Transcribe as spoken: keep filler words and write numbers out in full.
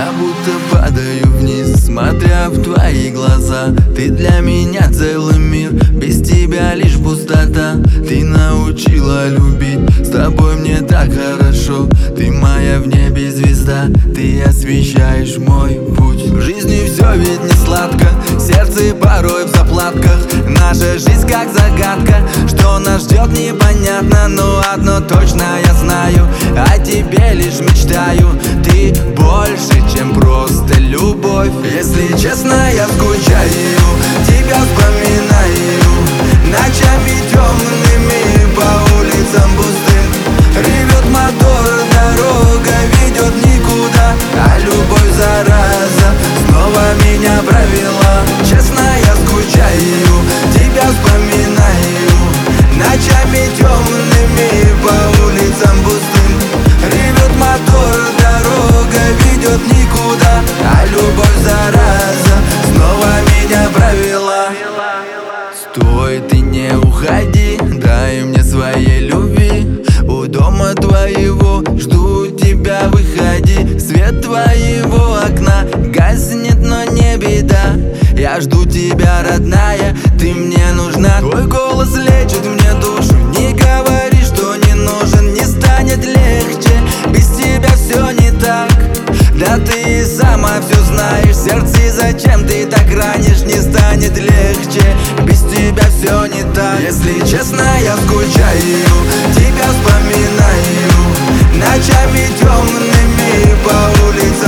Я будто падаю вниз, смотря в твои глаза. Ты для меня целый мир, без тебя лишь пустота. Ты научила любить, с тобой мне так хорошо. Ты моя в небе звезда, ты освещаешь мой путь. В жизни все ведь не сладко, сердце порой в заплатках. Наша жизнь как загадка, что нас ждет непонятно. Но одно точно я знаю, о тебе лишь мечтаю. Ты больше, чем просто любовь. Если честно, я скучаю, тебя вспоминаю ночами темными по улицам пустым. Ревет мотор, дорога ведет никуда, а любовь зараза снова меня провела. Честно, я скучаю, тебя вспоминаю ночами темными по улицам пустым. Ревет мотор, дорога ведет никуда, а любовь зараза снова меня провела. Стой, ты не уходи, дай мне своей любви. У дома твоего жду тебя, выходи. Свет твоего окна гаснет, но не беда. Я жду тебя, родная, ты мне нужна. Твой голос лечит мне душу, не говори, что не нужен. Не станет легче, без тебя все не так. Да ты и сама все знаешь, в сердце зачем ты так ранишь. Не станет легче, без тебя все не так. Если честно, я скучаю, тебя вспоминаю ночами темными по улице.